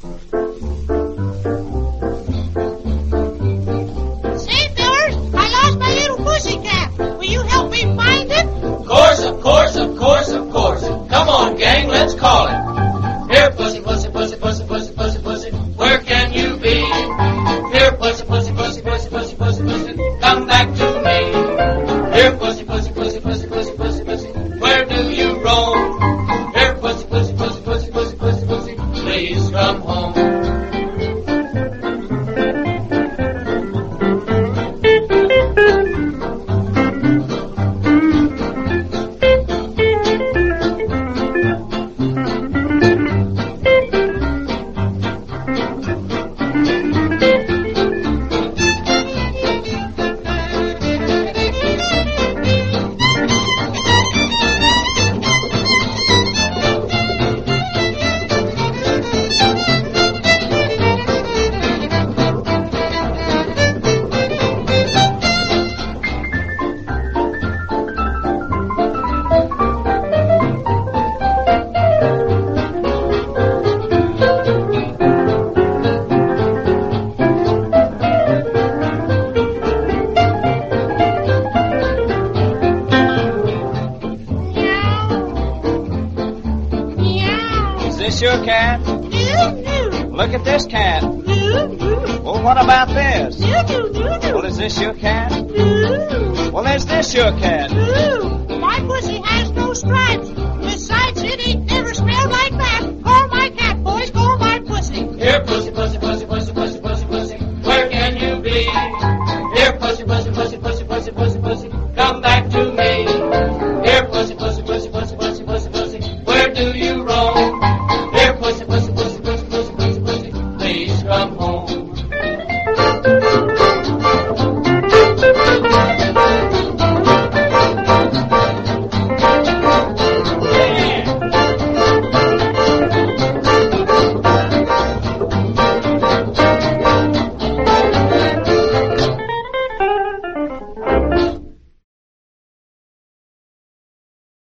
Come on, gang, let's call it. Here, pussy, pussy, pussy, pussy, pussy, pussy, pussy, where can you be? Here, pussy, pussy, pussy, pussy, pussy, pussy, pussy, come back to me. Here, pussy, pussy, pussy, pussy, pussy, pussy, pussy, where do you roam? Here, pussy, pussy, pussy, pussy, pussy, pussy, pussy, please come home. Is this your cat? No. Look at this cat. No. Well, what about this? No. Well, is this your cat? No. Well, is this your cat? No. My pussy has no stripes.